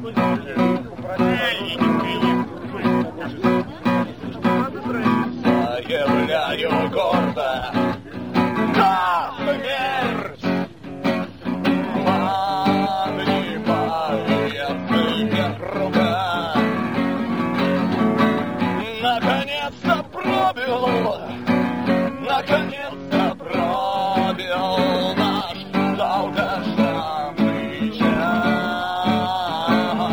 Заявляю гордо на смерть. Поднимается рука. Наконец-то пробил, наконец-то пробил наш долгожданный час.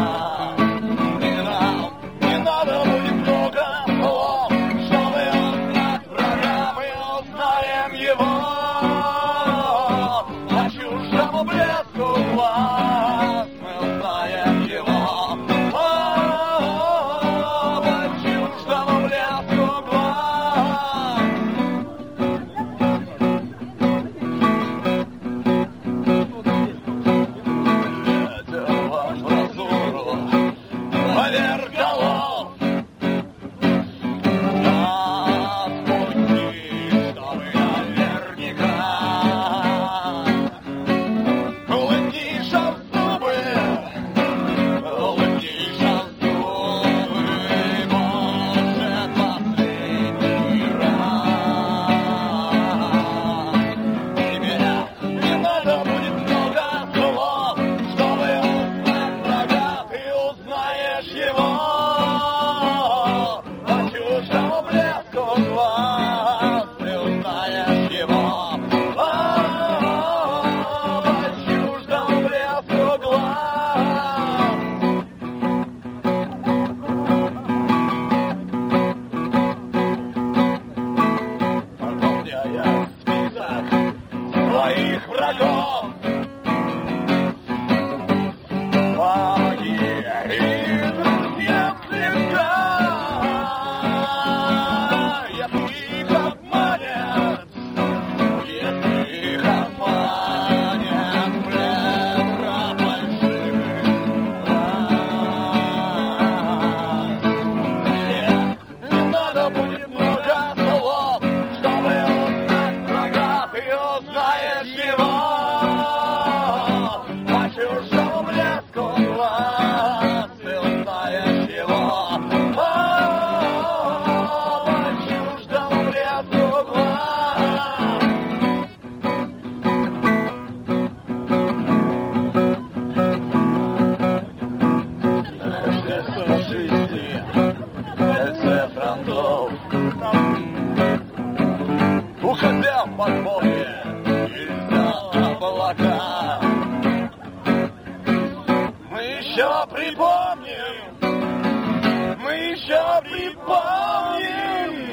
Не надо будет много слов, чтобы узнать врага, мы узнаем его по чужому блеску глаз, мы узнаем его по чужому блеску глаз. Это ваш прозору поверх голов. Своих врагов мои друзья всегда, если их обманет, быстро больших не надо будет много слов, чтобы узнать врага, ты узнаешь его по чужому блеску глаз, ты узнаешь его по чужому блеску глаз. Рождество жизни, кольце фронтов, уходя в подполье из-за облака, мы еще припомним